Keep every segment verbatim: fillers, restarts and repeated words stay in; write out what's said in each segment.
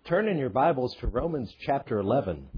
Turn in your Bibles to Romans chapter eleven.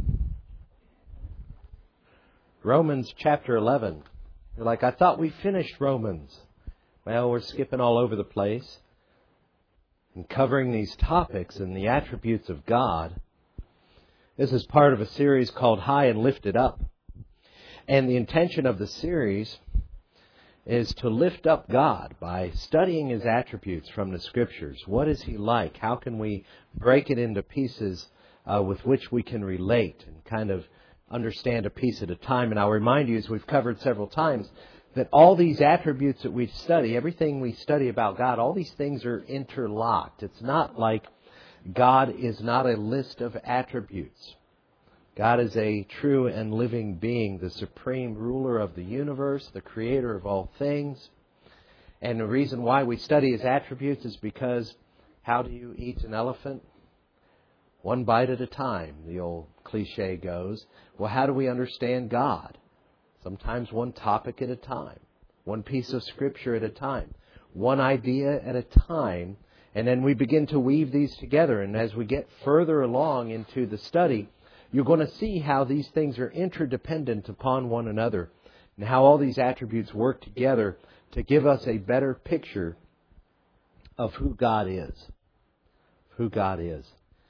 Romans chapter eleven. You're like, I thought we finished Romans. Well, we're skipping all over the place and covering these topics and the attributes of God. This is part of a series called High and Lifted Up. And the intention of the series is to lift up God by studying His attributes from the Scriptures. What is He like? How can we break it into pieces uh, with which we can relate and kind of understand a piece at a time? And I'll remind you, as we've covered several times, that all these attributes that we study, everything we study about God, all these things are interlocked. It's not like God is not a list of attributes. God is a true and living being, the supreme ruler of the universe, the creator of all things. And the reason why we study His attributes is because how do you eat an elephant? One bite at a time, the old cliche goes. Well, how do we understand God? Sometimes one topic at a time, one piece of Scripture at a time, one idea at a time, and then we begin to weave these together. And as we get further along into the study, you're going to see how these things are interdependent upon one another and how all these attributes work together to give us a better picture of who God is. Who God is.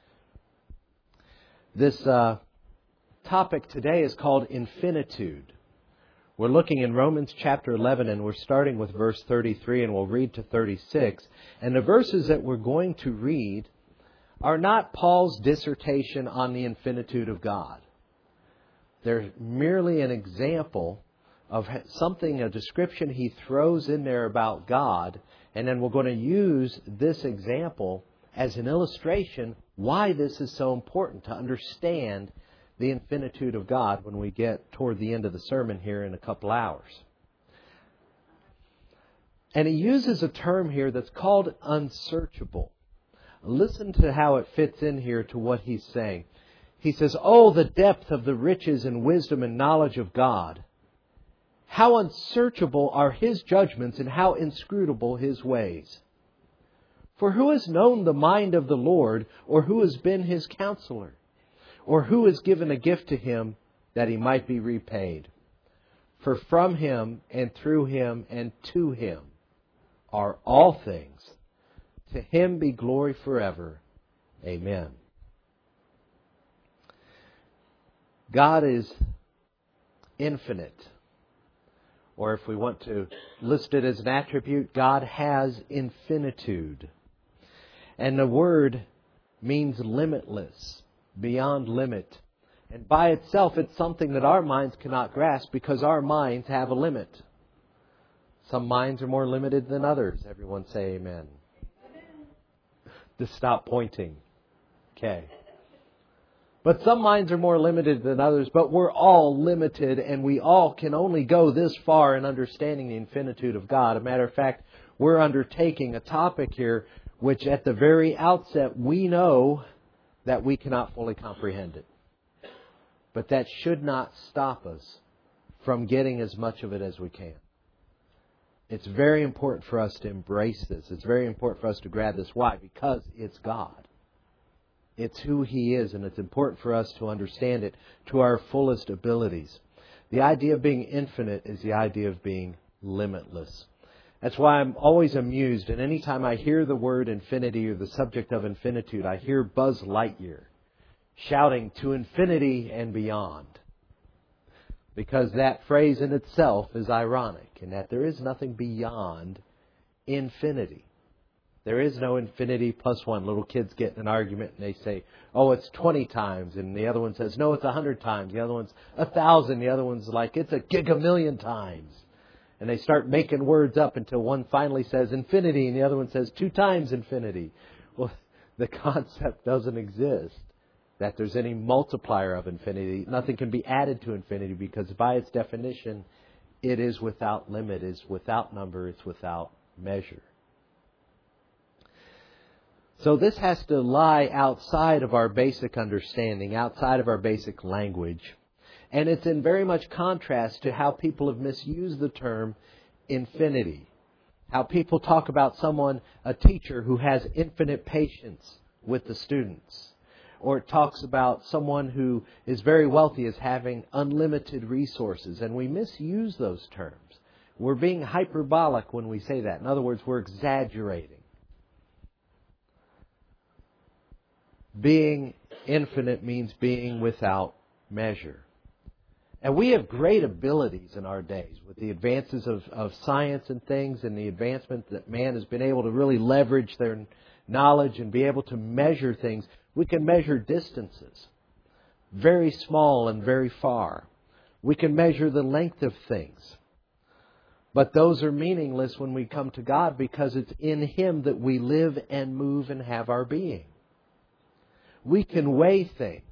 This uh, topic today is called infinitude. We're looking in Romans chapter eleven, and we're starting with verse thirty-three, and we'll read to thirty-six. And the verses that we're going to read are not Paul's dissertation on the infinitude of God. They're merely an example of something, a description he throws in there about God, and then we're going to use this example as an illustration why this is so important to understand the infinitude of God when we get toward the end of the sermon here in a couple hours. And he uses a term here that's called unsearchable. Listen to how it fits in here to what he's saying. He says, "Oh, the depth of the riches and wisdom and knowledge of God! How unsearchable are His judgments and how inscrutable His ways! For who has known the mind of the Lord, or who has been His counselor? Or who has given a gift to Him that He might be repaid? For from Him and through Him and to Him are all things. To Him be glory forever. Amen." God is infinite. Or if we want to list it as an attribute, God has infinitude. And the word means limitless, beyond limit. And by itself, it's something that our minds cannot grasp because our minds have a limit. Some minds are more limited than others. Everyone say amen. Just stop pointing. Okay. But some minds are more limited than others, but we're all limited, and we all can only go this far in understanding the infinitude of God. As a matter of fact, we're undertaking a topic here which at the very outset we know that we cannot fully comprehend it. But that should not stop us from getting as much of it as we can. It's very important for us to embrace this. It's very important for us to grab this. Why? Because it's God. It's who He is, and it's important for us to understand it to our fullest abilities. The idea of being infinite is the idea of being limitless. That's why I'm always amused, and anytime I hear the word infinity or the subject of infinitude, I hear Buzz Lightyear shouting to infinity and beyond. Because that phrase in itself is ironic, in that there is nothing beyond infinity. There is no infinity plus one. Little kids get in an argument and they say, oh, it's twenty times. And the other one says, no, it's one hundred times. The other one's one thousand. The other one's like, it's a gigamillion times. And they start making words up until one finally says infinity and the other one says two times infinity. Well, the concept doesn't exist. That there's any multiplier of infinity. Nothing can be added to infinity because by its definition, it is without limit, it's without number, it's without measure. So this has to lie outside of our basic understanding, outside of our basic language. And it's in very much contrast to how people have misused the term infinity. How people talk about someone, a teacher who has infinite patience with the students. or it talks about someone who is very wealthy as having unlimited resources, and we misuse those terms. We're being hyperbolic when we say that. In other words, we're exaggerating. Being infinite means being without measure. And we have great abilities in our days with the advances of, of science and things, and the advancement that man has been able to really leverage their knowledge and be able to measure things. We can measure distances, very small and very far. We can measure the length of things. But those are meaningless when we come to God, because it's in Him that we live and move and have our being. We can weigh things,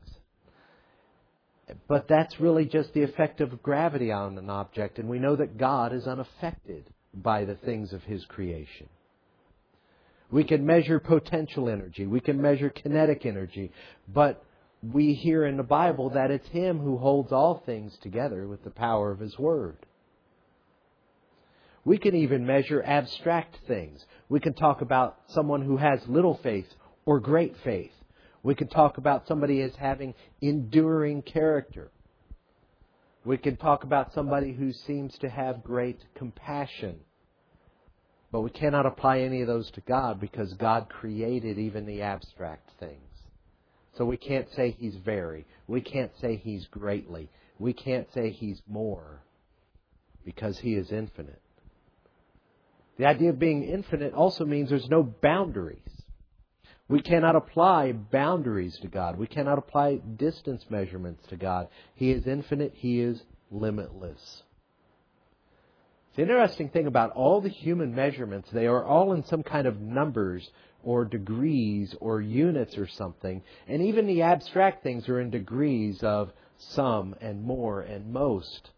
but that's really just the effect of gravity on an object, and we know that God is unaffected by the things of His creation. We can measure potential energy. We can measure kinetic energy. But we hear in the Bible that it's Him who holds all things together with the power of His Word. We can even measure abstract things. We can talk about someone who has little faith or great faith. We can talk about somebody as having enduring character. We can talk about somebody who seems to have great compassion. But we cannot apply any of those to God, because God created even the abstract things. So we can't say He's very. We can't say He's greatly. We can't say He's more, because He is infinite. The idea of being infinite also means there's no boundaries. We cannot apply boundaries to God. We cannot apply distance measurements to God. He is infinite. He is limitless. The interesting thing about all the human measurements, they are all in some kind of numbers or degrees or units or something. And even the abstract things are in degrees of some and more and most.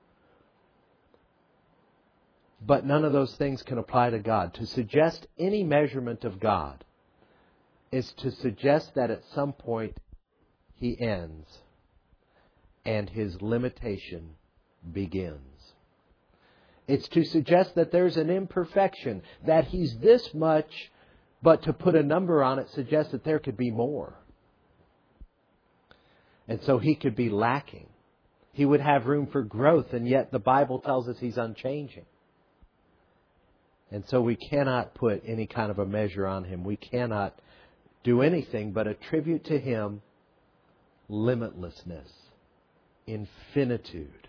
But none of those things can apply to God. To suggest any measurement of God is to suggest that at some point He ends and His limitation begins. It's to suggest that there's an imperfection, that He's this much, but to put a number on it suggests that there could be more. And so He could be lacking. He would have room for growth, and yet the Bible tells us He's unchanging. And so we cannot put any kind of a measure on Him. We cannot do anything but attribute to Him limitlessness, infinitude.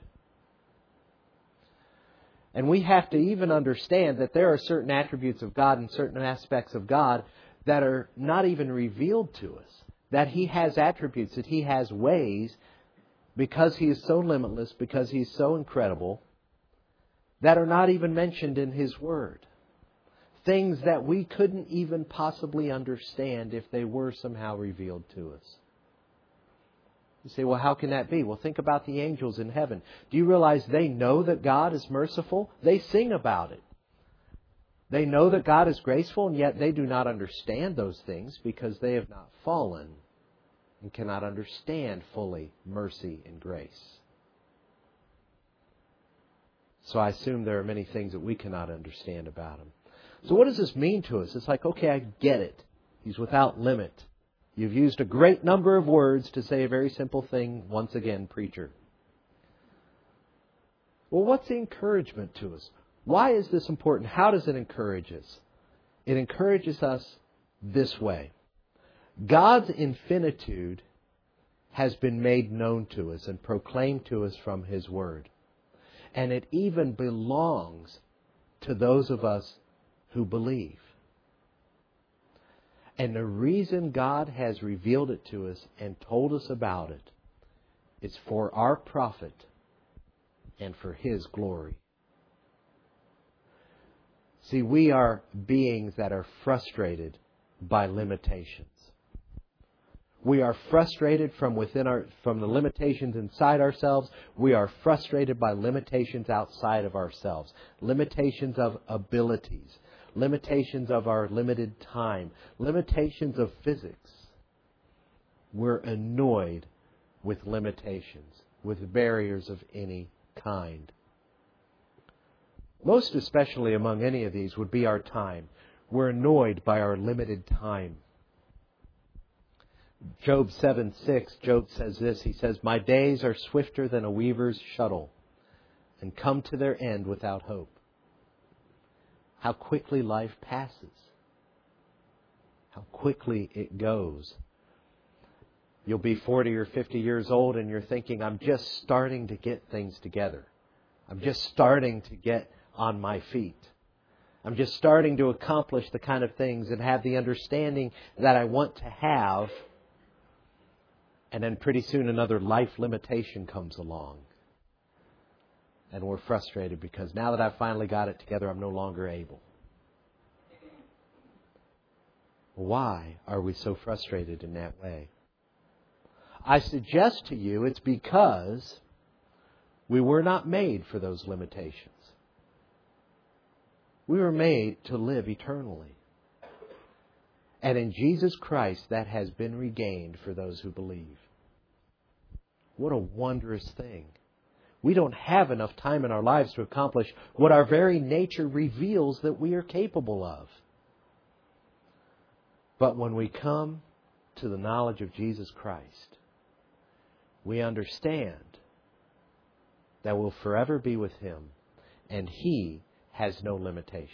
And we have to even understand that there are certain attributes of God and certain aspects of God that are not even revealed to us. That He has attributes, that He has ways, because He is so limitless, because He's so incredible, that are not even mentioned in His Word. Things that we couldn't even possibly understand if they were somehow revealed to us. You say, well, how can that be? Well, think about the angels in heaven. Do you realize they know that God is merciful? They sing about it. They know that God is graceful, and yet they do not understand those things because they have not fallen and cannot understand fully mercy and grace. So I assume there are many things that we cannot understand about Him. So what does this mean to us? It's like, okay, I get it. He's without limit. You've used a great number of words to say a very simple thing once again, preacher. Well, what's the encouragement to us? Why is this important? How does it encourage us? It encourages us this way. God's infinitude has been made known to us and proclaimed to us from His Word. And it even belongs to those of us who believe. And the reason God has revealed it to us and told us about it is for our profit and for His glory. See, we are beings that are frustrated by limitations. We are frustrated from within our, from the limitations inside ourselves. We are frustrated by limitations outside of ourselves. Limitations of abilities. Limitations of our limited time. Limitations of physics. We're annoyed with limitations, with barriers of any kind. Most especially among any of these would be our time. We're annoyed by our limited time. Job seven six, Job says this. He says, "My days are swifter than a weaver's shuttle, and come to their end without hope." How quickly life passes. How quickly it goes. You'll be forty or fifty years old and you're thinking, I'm just starting to get things together. I'm just starting to get on my feet. I'm just starting to accomplish the kind of things and have the understanding that I want to have. And then pretty soon another life limitation comes along. And we're frustrated because now that I've finally got it together, I'm no longer able. Why are we so frustrated in that way? I suggest to you it's because we were not made for those limitations. We were made to live eternally. And in Jesus Christ, that has been regained for those who believe. What a wondrous thing. We don't have enough time in our lives to accomplish what our very nature reveals that we are capable of. But when we come to the knowledge of Jesus Christ, we understand that we'll forever be with Him, and He has no limitations.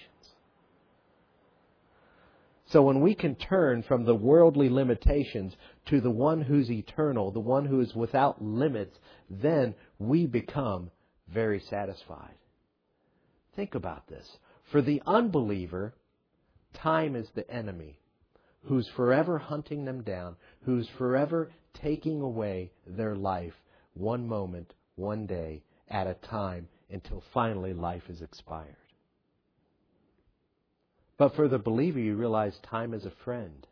So when we can turn from the worldly limitations to the one who's eternal, the one who is without limits, then we become very satisfied. Think about this. For the unbeliever, time is the enemy who's forever hunting them down, who's forever taking away their life one moment, one day at a time until finally life is expired. But for the believer, you realize time is a friend.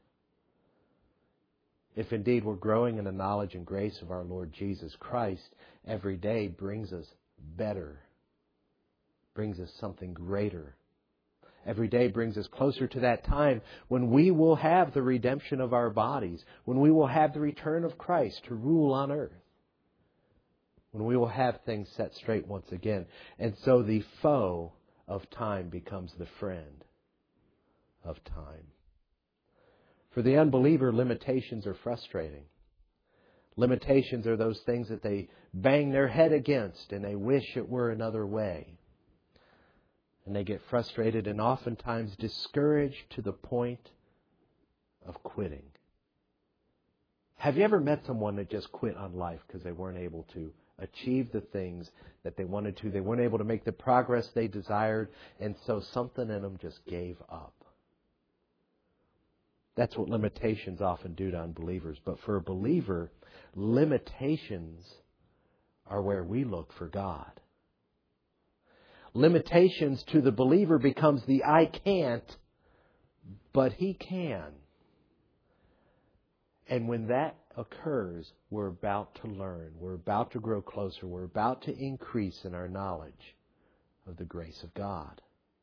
If indeed we're growing in the knowledge and grace of our Lord Jesus Christ, every day brings us better, brings us something greater. Every day brings us closer to that time when we will have the redemption of our bodies, when we will have the return of Christ to rule on earth, when we will have things set straight once again. And so the foe of time becomes the friend of time. For the unbeliever, limitations are frustrating. Limitations are those things that they bang their head against and they wish it were another way. And they get frustrated and oftentimes discouraged to the point of quitting. Have you ever met someone that just quit on life because they weren't able to achieve the things that they wanted to? They weren't able to make the progress they desired, and so something in them just gave up. That's what limitations often do to unbelievers. But for a believer, limitations are where we look for God. Limitations to the believer becomes the I can't, but He can. And when that occurs, we're about to learn. We're about to grow closer. We're about to increase in our knowledge of the grace of God.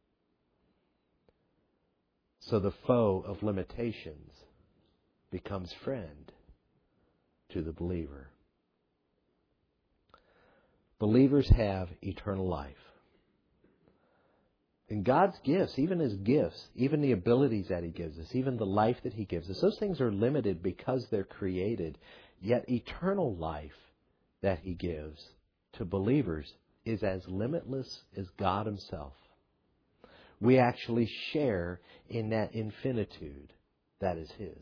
So the foe of limitations becomes friend to the believer. Believers have eternal life. And God's gifts, even His gifts, even the abilities that He gives us, even the life that He gives us, those things are limited because they're created. Yet eternal life that He gives to believers is as limitless as God Himself. We actually share in that infinitude that is His.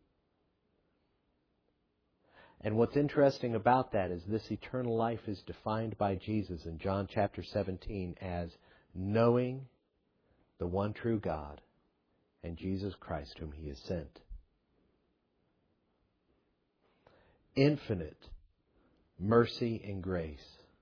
And what's interesting about that is this eternal life is defined by Jesus in John chapter seventeen as knowing the one true God and Jesus Christ whom He has sent. Infinite mercy and grace.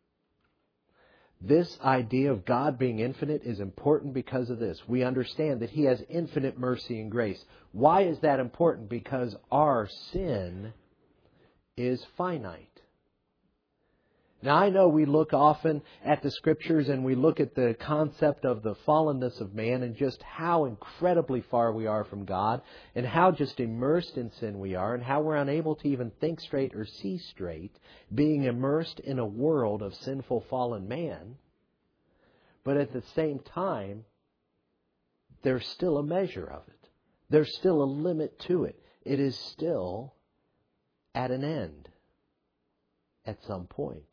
This idea of God being infinite is important because of this. We understand that He has infinite mercy and grace. Why is that important? Because our sin is finite. Now, I know we look often at the Scriptures and we look at the concept of the fallenness of man and just how incredibly far we are from God and how just immersed in sin we are and how we're unable to even think straight or see straight, being immersed in a world of sinful fallen man. But at the same time, there's still a measure of it. There's still a limit to it. It is still at an end at some point.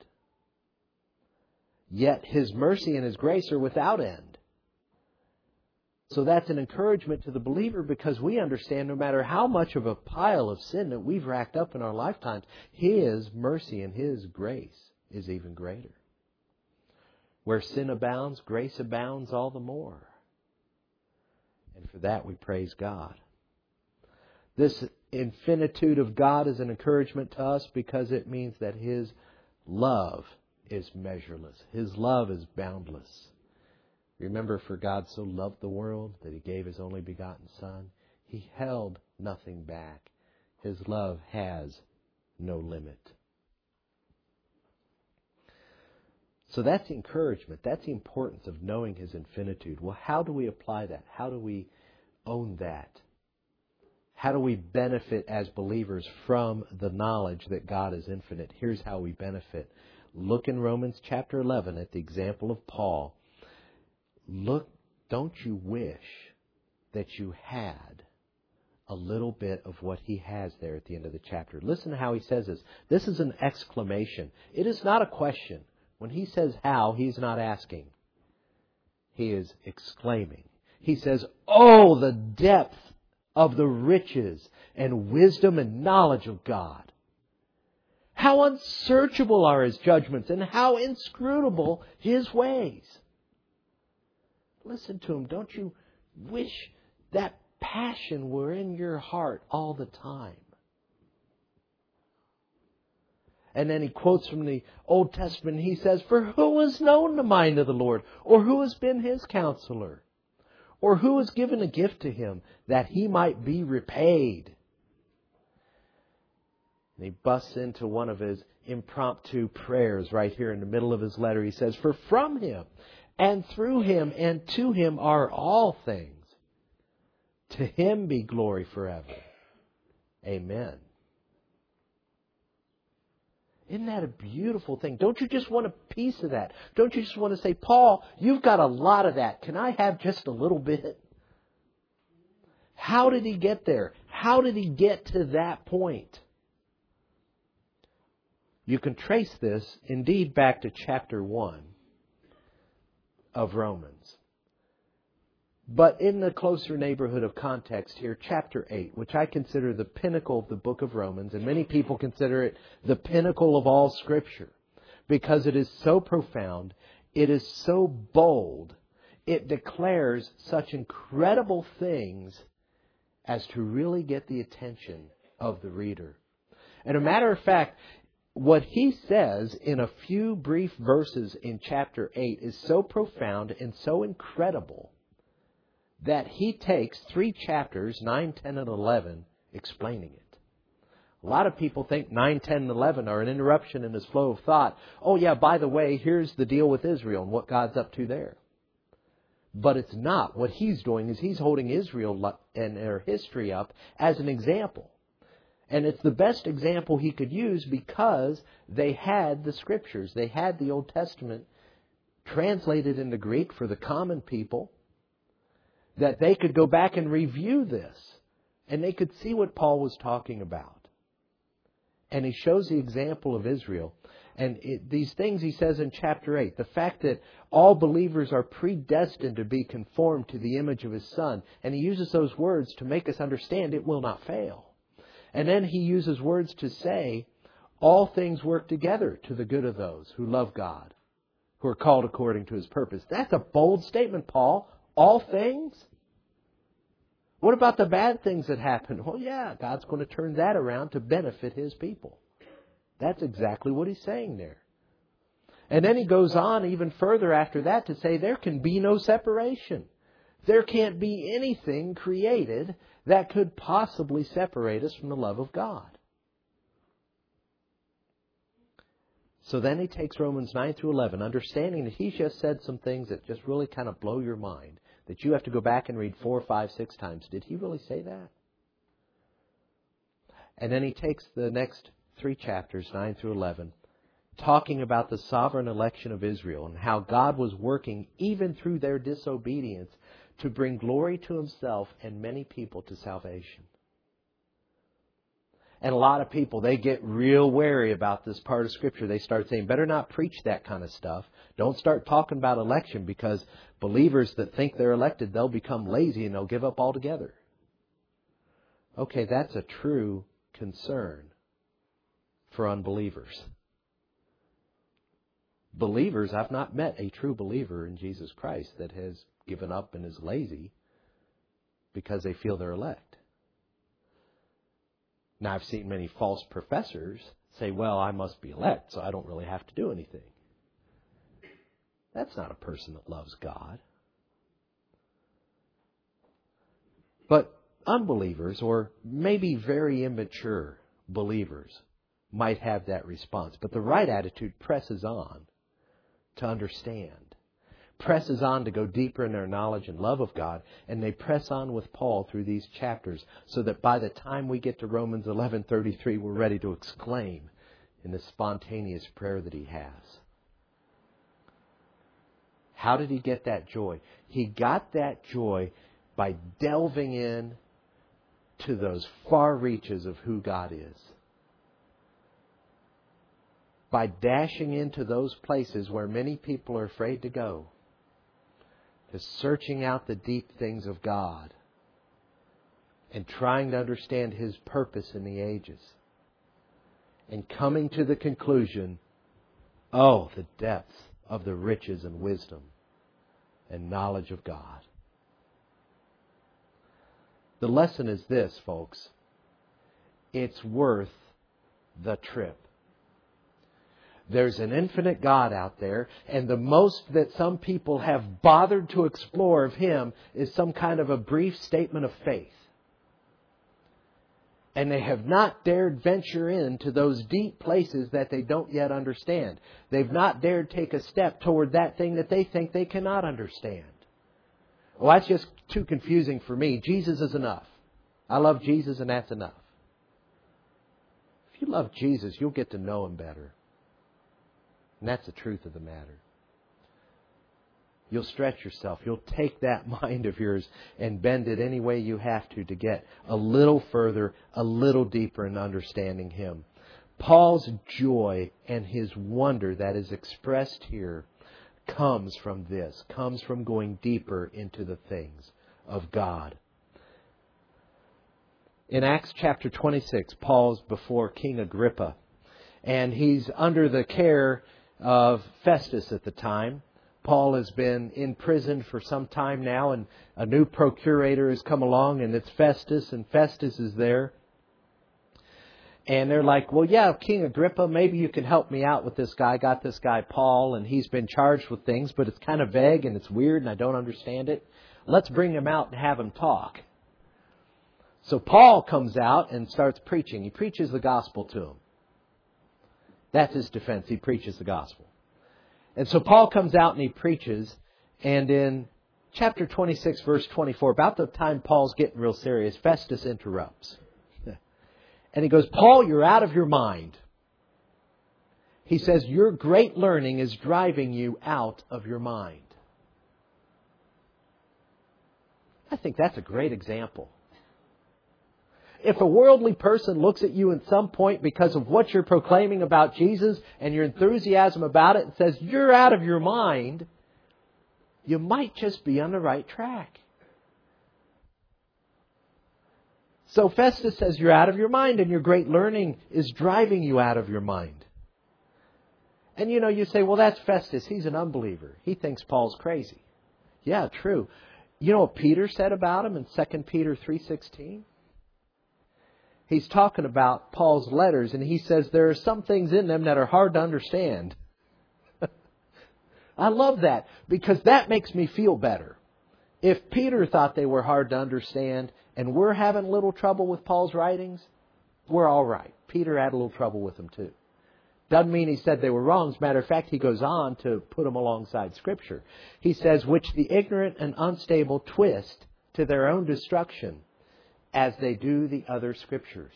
Yet His mercy and His grace are without end. So that's an encouragement to the believer, because we understand no matter how much of a pile of sin that we've racked up in our lifetimes, His mercy and His grace is even greater. Where sin abounds, grace abounds all the more. And for that we praise God. This infinitude of God is an encouragement to us because it means that His love is measureless. His love is boundless. Remember, for God so loved the world that He gave His only begotten Son. He held nothing back. His love has no limit. So that's the encouragement. That's the importance of knowing His infinitude. Well, how do we apply that? How do we own that? How do we benefit as believers from the knowledge that God is infinite? Here's how we benefit. Look in Romans chapter eleven at the example of Paul. Look, don't you wish that you had a little bit of what he has there at the end of the chapter? Listen to how he says this. This is an exclamation. It is not a question. When he says how, he's not asking. He is exclaiming. He says, oh, the depth of the riches and wisdom and knowledge of God. How unsearchable are His judgments and how inscrutable His ways. Listen to him. Don't you wish that passion were in your heart all the time? And then he quotes from the Old Testament. He says, for who has known the mind of the Lord? Or who has been His counselor? Or who has given a gift to Him that He might be repaid? And he busts into one of his impromptu prayers right here in the middle of his letter. He says, for from Him and through Him and to Him are all things. To Him be glory forever. Amen. Isn't that a beautiful thing? Don't you just want a piece of that? Don't you just want to say, Paul, you've got a lot of that. Can I have just a little bit? How did he get there? How did he get to that point? You can trace this indeed back to chapter one of Romans. But in the closer neighborhood of context here, chapter eight, which I consider the pinnacle of the book of Romans, and many people consider it the pinnacle of all Scripture, because it is so profound, it is so bold, it declares such incredible things as to really get the attention of the reader. And a matter of fact, what he says in a few brief verses in chapter eight is so profound and so incredible that he takes three chapters, nine, ten, and eleven, explaining it. A lot of people think nine, ten, and eleven are an interruption in his flow of thought. Oh yeah, by the way, here's the deal with Israel and what God's up to there. But it's not. What he's doing is he's holding Israel and their history up as an example. And it's the best example he could use because they had the Scriptures. They had the Old Testament translated into Greek for the common people, that they could go back and review this, and they could see what Paul was talking about. And he shows the example of Israel. And it, these things he says in chapter eight, the fact that all believers are predestined to be conformed to the image of His Son. And he uses those words to make us understand it will not fail. And then he uses words to say, all things work together to the good of those who love God, who are called according to His purpose. That's a bold statement, Paul. All things? What about the bad things that happen? Well, yeah, God's going to turn that around to benefit His people. That's exactly what he's saying there. And then he goes on even further after that to say there can be no separation. There can't be anything created that could possibly separate us from the love of God. So then he takes Romans nine through eleven, understanding that he's just said some things that just really kind of blow your mind, that you have to go back and read four, five, six times. Did he really say that? And then he takes the next three chapters, nine through eleven, talking about the sovereign election of Israel and how God was working even through their disobedience to bring glory to Himself and many people to salvation. And a lot of people, they get real wary about this part of Scripture. They start saying, better not preach that kind of stuff. Don't start talking about election, because believers that think they're elected, they'll become lazy and they'll give up altogether. Okay, that's a true concern for unbelievers. Believers, I've not met a true believer in Jesus Christ that has given up and is lazy because they feel they're elect. Now, I've seen many false professors say, well, I must be elect, so I don't really have to do anything. That's not a person that loves God. But unbelievers, or maybe very immature believers, might have that response. But the right attitude presses on to understand. Presses on to go deeper in their knowledge and love of God. And they press on with Paul through these chapters, so that by the time we get to Romans eleven thirty-three, we're ready to exclaim in the spontaneous prayer that he has. How did he get that joy? He got that joy by delving in to those far reaches of who God is. By dashing into those places where many people are afraid to go. To searching out the deep things of God. And trying to understand His purpose in the ages. And coming to the conclusion, oh, the depths of the riches and wisdom and knowledge of God. The lesson is this, folks. It's worth the trip. There's an infinite God out there, and the most that some people have bothered to explore of Him is some kind of a brief statement of faith. And they have not dared venture into those deep places that they don't yet understand. They've not dared take a step toward that thing that they think they cannot understand. Well, that's just too confusing for me. Jesus is enough. I love Jesus, and that's enough. If you love Jesus, you'll get to know Him better. And that's the truth of the matter. You'll stretch yourself. You'll take that mind of yours and bend it any way you have to to get a little further, a little deeper in understanding Him. Paul's joy and his wonder that is expressed here comes from this, comes from going deeper into the things of God. In Acts chapter twenty-six, Paul's before King Agrippa, and he's under the care of Festus at the time. Paul has been in prison for some time now, and a new procurator has come along, and it's Festus, and Festus is there. And they're like, well, yeah, King Agrippa, maybe you can help me out with this guy. I got this guy, Paul, and he's been charged with things, but it's kind of vague, and it's weird, and I don't understand it. Let's bring him out and have him talk. So Paul comes out and starts preaching. He preaches the gospel to him. That's his defense. He preaches the gospel. And so Paul comes out and he preaches. And in chapter twenty-six, verse twenty-four, about the time Paul's getting real serious, Festus interrupts. And he goes, Paul, you're out of your mind. He says, your great learning is driving you out of your mind. I think that's a great example. If a worldly person looks at you at some point because of what you're proclaiming about Jesus and your enthusiasm about it and says, you're out of your mind, you might just be on the right track. So Festus says, you're out of your mind and your great learning is driving you out of your mind. And you know, you say, well, that's Festus. He's an unbeliever. He thinks Paul's crazy. Yeah, true. You know what Peter said about him in Second Peter three sixteen? He's talking about Paul's letters, and he says there are some things in them that are hard to understand. I love that, because that makes me feel better. If Peter thought they were hard to understand, and we're having a little trouble with Paul's writings, we're all right. Peter had a little trouble with them too. Doesn't mean he said they were wrong. As a matter of fact, he goes on to put them alongside Scripture. He says, which the ignorant and unstable twist to their own destruction, as they do the other Scriptures.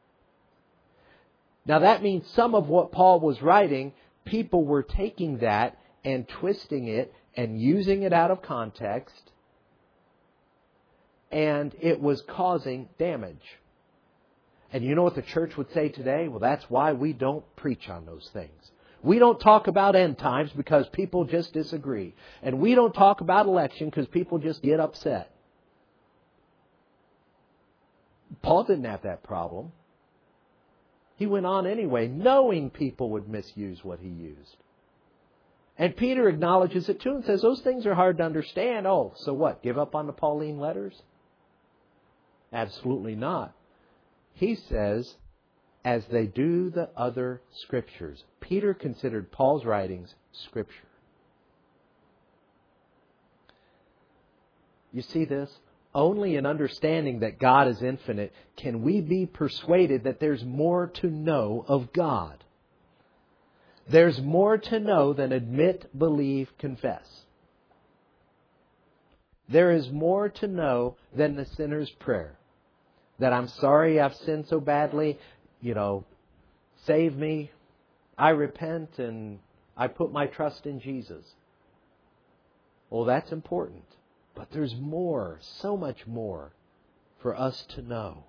Now that means some of what Paul was writing, people were taking that and twisting it and using it out of context, and it was causing damage. And you know what the church would say today? Well, that's why we don't preach on those things. We don't talk about end times because people just disagree. And we don't talk about election because people just get upset. Paul didn't have that problem. He went on anyway, knowing people would misuse what he used. And Peter acknowledges it too and says, those things are hard to understand. Oh, so what? Give up on the Pauline letters? Absolutely not. He says, as they do the other Scriptures. Peter considered Paul's writings Scripture. You see this? Only in understanding that God is infinite can we be persuaded that there's more to know of God. There's more to know than admit, believe, confess. There is more to know than the sinner's prayer. That I'm sorry I've sinned so badly, you know, save me, I repent, and I put my trust in Jesus. Well, that's important. But there's more, so much more for us to know.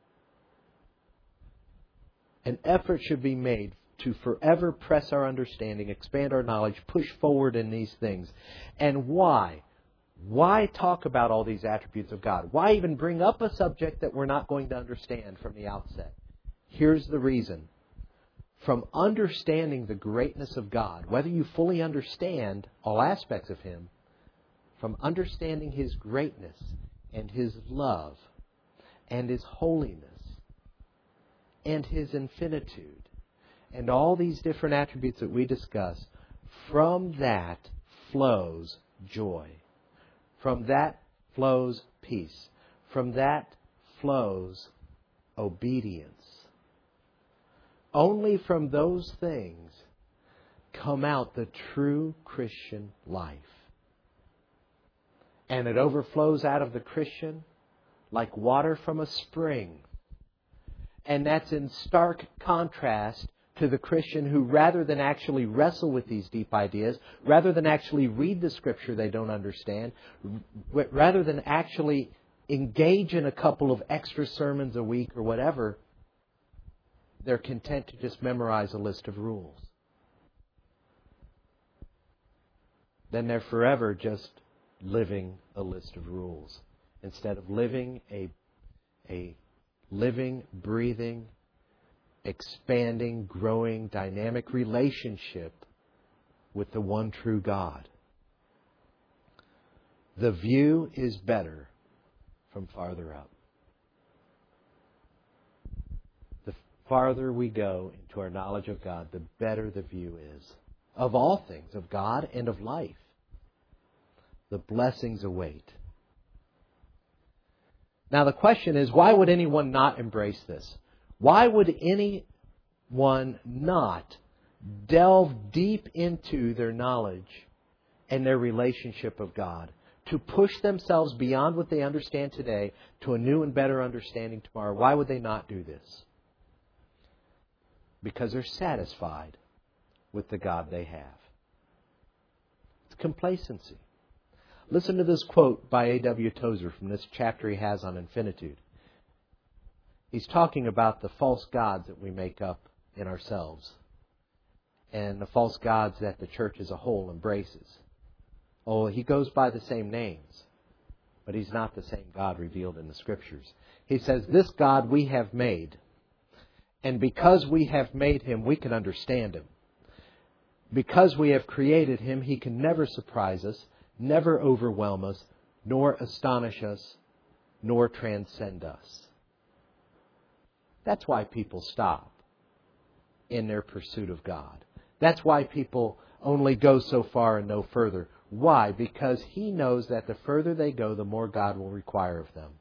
An effort should be made to forever press our understanding, expand our knowledge, push forward in these things. And why? Why talk about all these attributes of God? Why even bring up a subject that we're not going to understand from the outset? Here's the reason. From understanding the greatness of God, whether you fully understand all aspects of Him, from understanding His greatness and His love and His holiness and His infinitude and all these different attributes that we discuss, from that flows joy. From that flows peace. From that flows obedience. Only from those things come out the true Christian life. And it overflows out of the Christian like water from a spring. And that's in stark contrast to the Christian who, rather than actually wrestle with these deep ideas, rather than actually read the Scripture they don't understand, rather than actually engage in a couple of extra sermons a week or whatever, they're content to just memorize a list of rules. Then they're forever just living a list of rules instead of living a, a living, breathing, expanding, growing, dynamic relationship with the one true God. The view is better from farther up. The farther we go into our knowledge of God, the better the view is of all things, of God and of life. The blessings await. Now the question is, why would anyone not embrace this? Why would anyone not delve deep into their knowledge and their relationship of God to push themselves beyond what they understand today to a new and better understanding tomorrow? Why would they not do this? Because they're satisfied with the God they have. It's complacency. Listen to this quote by A W Tozer from this chapter he has on infinitude. He's talking about the false gods that we make up in ourselves and the false gods that the church as a whole embraces. Oh, he goes by the same names, but he's not the same God revealed in the Scriptures. He says, this God we have made, and because we have made Him, we can understand Him. Because we have created Him, He can never surprise us, never overwhelm us, nor astonish us, nor transcend us. That's why people stop in their pursuit of God. That's why people only go so far and no further. Why? Because He knows that the further they go, the more God will require of them.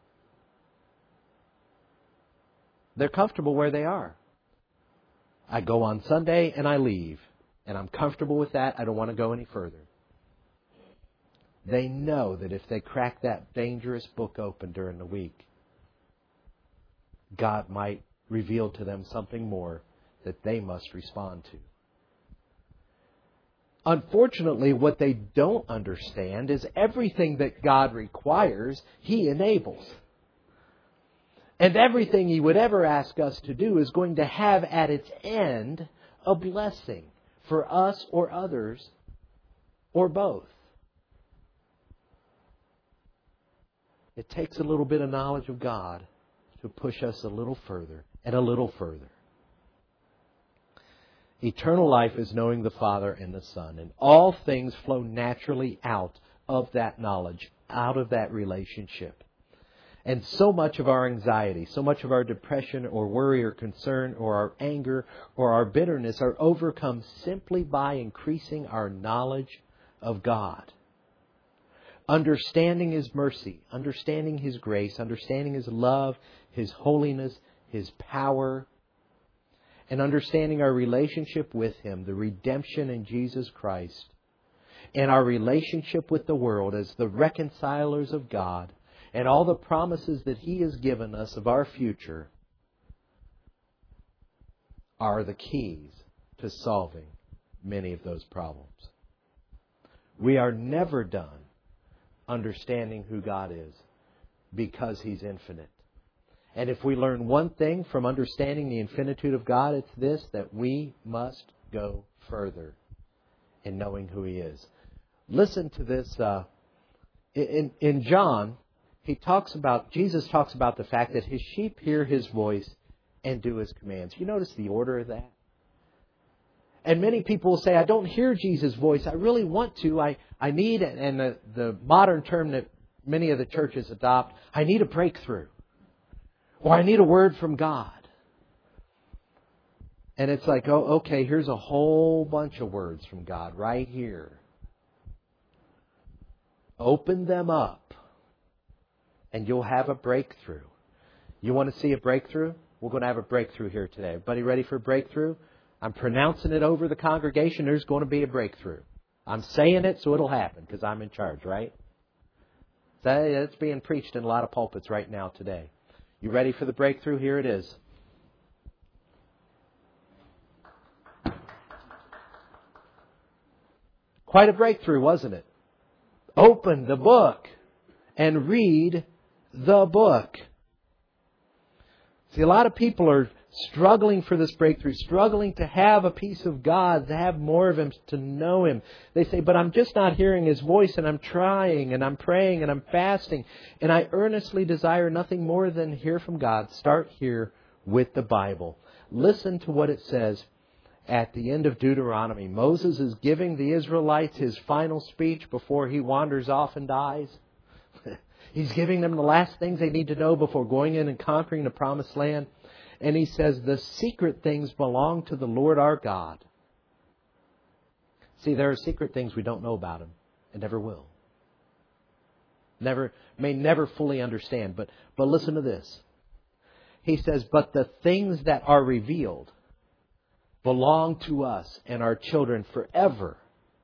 They're comfortable where they are. I go on Sunday and I leave. And I'm comfortable with that. I don't want to go any further. They know that if they crack that dangerous book open during the week, God might reveal to them something more that they must respond to. Unfortunately, what they don't understand is everything that God requires, He enables. And everything He would ever ask us to do is going to have at its end a blessing for us or others or both. It takes a little bit of knowledge of God to push us a little further and a little further. Eternal life is knowing the Father and the Son. And all things flow naturally out of that knowledge, out of that relationship. And so much of our anxiety, so much of our depression or worry or concern or our anger or our bitterness are overcome simply by increasing our knowledge of God. Understanding His mercy, understanding His grace, understanding His love, His holiness, His power, and understanding our relationship with Him, the redemption in Jesus Christ, and our relationship with the world as the reconcilers of God, and all the promises that He has given us of our future are the keys to solving many of those problems. We are never done understanding who God is because He's infinite. And if we learn one thing from understanding the infinitude of God, it's this, that we must go further in knowing who He is. Listen to this. Uh, in, in John, he talks about, Jesus talks about the fact that His sheep hear His voice and do His commands. You notice the order of that? And many people will say, I don't hear Jesus' voice. I really want to. I, I need, and the, the modern term that many of the churches adopt, I need a breakthrough. Or I need a word from God. And it's like, oh, okay, here's a whole bunch of words from God right here. Open them up and you'll have a breakthrough. You want to see a breakthrough? We're going to have a breakthrough here today. Everybody ready for a breakthrough? I'm pronouncing it over the congregation. There's going to be a breakthrough. I'm saying it so it'll happen because I'm in charge, right? That's being preached in a lot of pulpits right now today. You ready for the breakthrough? Here it is. Quite a breakthrough, wasn't it? Open the book and read the book. See, a lot of people are struggling for this breakthrough, struggling to have a piece of God, to have more of Him, to know Him. They say, but I'm just not hearing His voice, and I'm trying, and I'm praying, and I'm fasting, and I earnestly desire nothing more than hear from God. Start here with the Bible. Listen to what it says at the end of Deuteronomy. Moses is giving the Israelites his final speech before he wanders off and dies. He's giving them the last things they need to know before going in and conquering the promised land. And he says, the secret things belong to the Lord our God. See, there are secret things we don't know about Him and never will. Never, may never fully understand. But, but listen to this. He says, but the things that are revealed belong to us and our children forever.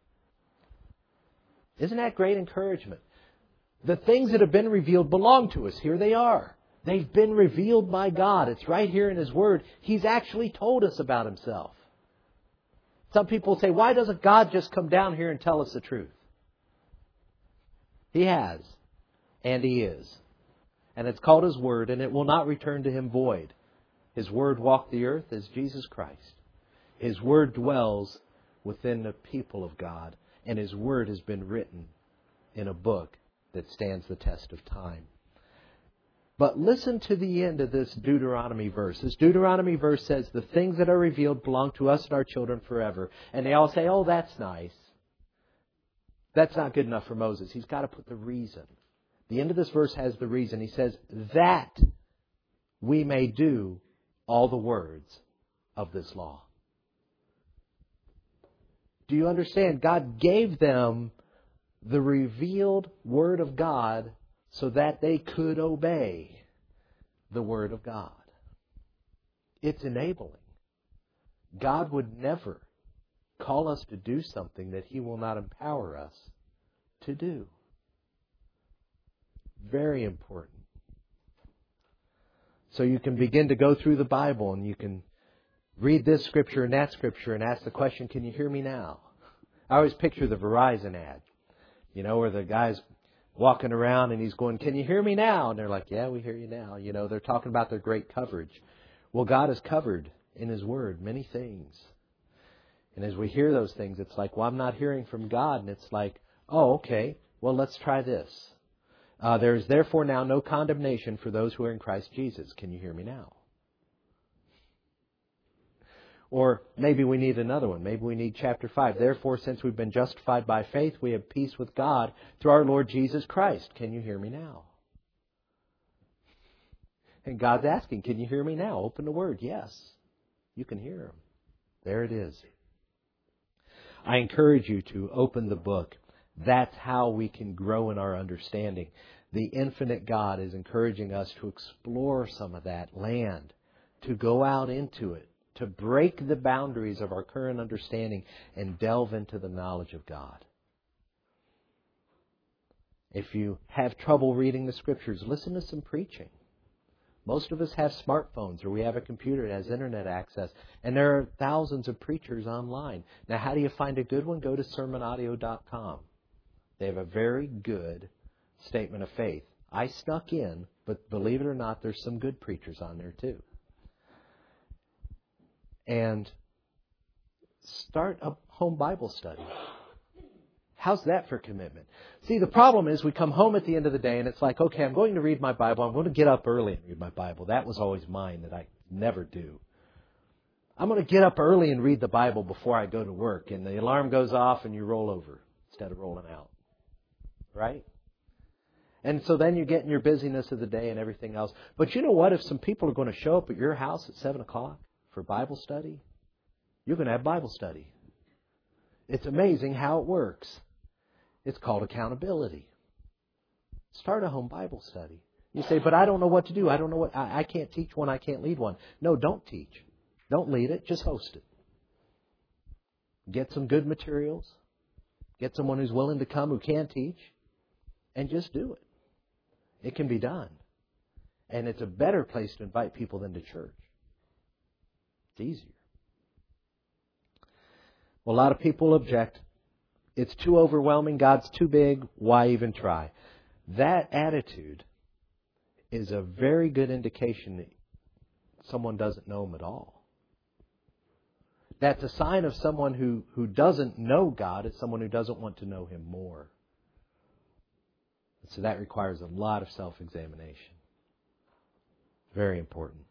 Isn't that great encouragement? The things that have been revealed belong to us. Here they are. They've been revealed by God. It's right here in His Word. He's actually told us about Himself. Some people say, why doesn't God just come down here and tell us the truth? He has. And He is. And it's called His Word, and it will not return to Him void. His Word walked the earth as Jesus Christ. His Word dwells within the people of God. And His Word has been written in a book that stands the test of time. But listen to the end of this Deuteronomy verse. This Deuteronomy verse says, the things that are revealed belong to us and our children forever. And they all say, oh, that's nice. That's not good enough for Moses. He's got to put the reason. The end of this verse has the reason. He says, that we may do all the words of this law. Do you understand? God gave them the revealed Word of God so that they could obey the Word of God. It's enabling. God would never call us to do something that He will not empower us to do. Very important. So you can begin to go through the Bible and you can read this scripture and that scripture and ask the question, can you hear me now? I always picture the Verizon ad, you know, where the guy's walking around and he's going, "Can you hear me now?" And they're like, "Yeah, we hear you now." You know, they're talking about their great coverage. Well, God has covered in His Word many things. And as we hear those things, it's like, well, I'm not hearing from God. And it's like, oh, okay, well, let's try this. Uh, there is therefore now no condemnation for those who are in Christ Jesus. Can you hear me now? Or maybe we need another one. Maybe we need chapter five. Therefore, since we've been justified by faith, we have peace with God through our Lord Jesus Christ. Can you hear me now? And God's asking, can you hear me now? Open the Word. Yes, you can hear Him. There it is. I encourage you to open the book. That's how we can grow in our understanding. The infinite God is encouraging us to explore some of that land, to go out into it, to break the boundaries of our current understanding and delve into the knowledge of God. If you have trouble reading the Scriptures, listen to some preaching. Most of us have smartphones or we have a computer that has internet access. And there are thousands of preachers online. Now, how do you find a good one? Go to sermon audio dot com. They have a very good statement of faith. I snuck in, but believe it or not, there's some good preachers on there too. And start a home Bible study. How's that for commitment? See, the problem is we come home at the end of the day and it's like, okay, I'm going to read my Bible. I'm going to get up early and read my Bible. That was always mine that I never do. I'm going to get up early and read the Bible before I go to work. And the alarm goes off and you roll over instead of rolling out. Right? And so then you get in your busyness of the day and everything else. But you know what? If some people are going to show up at your house at seven o'clock for Bible study, you're going to have Bible study. It's amazing how it works. It's called accountability. Start a home Bible study. You say, but I don't know what to do. I don't know what, I, I can't teach one. I can't lead one. No, don't teach. Don't lead it. Just host it. Get some good materials. Get someone who's willing to come who can teach. And just do it. It can be done. And it's a better place to invite people than to church. It's easier. Well, a lot of people object. It's too overwhelming. God's too big. Why even try? That attitude is a very good indication that someone doesn't know Him at all. That's a sign of someone who, who doesn't know God. It's someone who doesn't want to know Him more. So that requires a lot of self-examination. Very important.